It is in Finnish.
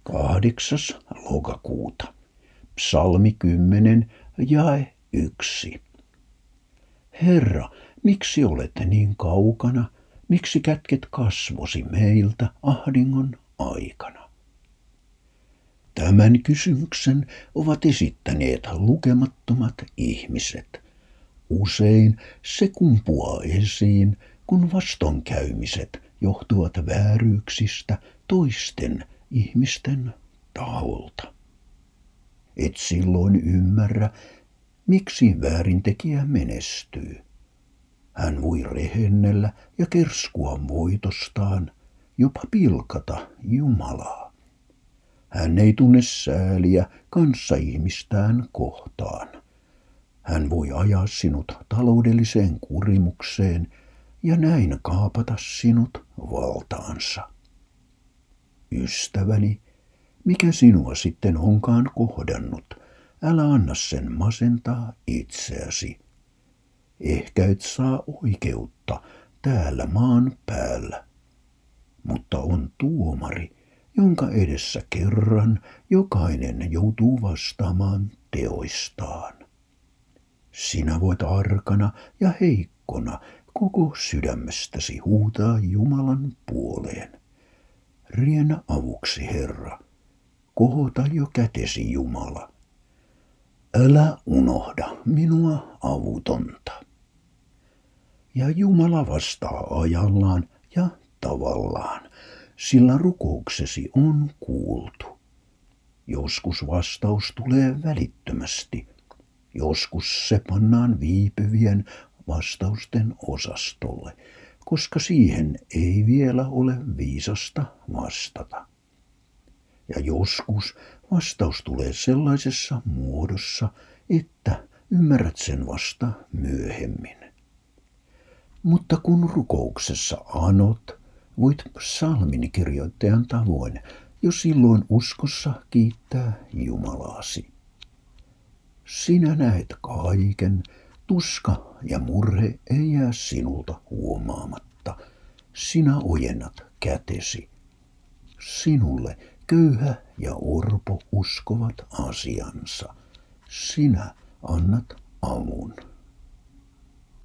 8. lokakuuta. Psalmi 10, jae 1. Herra, miksi olet niin kaukana? Miksi kätket kasvosi meiltä ahdingon aikana? Tämän kysymyksen ovat esittäneet lukemattomat ihmiset. Usein se kumpuaa esiin, kun vastoinkäymiset johtuvat vääryyksistä toisten ihmisten taholta. Et silloin ymmärrä, miksi väärintekijä menestyy. Hän voi rehennellä ja kerskua voitostaan, jopa pilkata Jumalaa. Hän ei tunne sääliä kanssaihmistään kohtaan. Hän voi ajaa sinut taloudelliseen kurimukseen ja näin kaapata sinut valtaansa. Ystäväni, mikä sinua sitten onkaan kohdannut, älä anna sen masentaa itseäsi. Ehkä et saa oikeutta täällä maan päällä, mutta on tuomari, jonka edessä kerran jokainen joutuu vastaamaan teoistaan. Sinä voit arkana ja heikkona koko sydämestäsi huutaa Jumalan puoleen. Riennä avuksi, Herra. Kohota jo kätesi, Jumala. Älä unohda minua avutonta. Ja Jumala vastaa ajallaan ja tavallaan, sillä rukouksesi on kuultu. Joskus vastaus tulee välittömästi. Joskus se pannaan viipyvien vastausten osastolle, koska siihen ei vielä ole viisasta vastata. Ja joskus vastaus tulee sellaisessa muodossa, että ymmärrät sen vasta myöhemmin. Mutta kun rukouksessa anot, voit psalmin kirjoittajan tavoin jo silloin uskossa kiittää Jumalaasi. Sinä näet kaiken, tuska ja murhe ei jää sinulta huomaamatta. Sinä ojennat kätesi. Sinulle köyhä ja orpo uskovat asiansa. Sinä annat avun.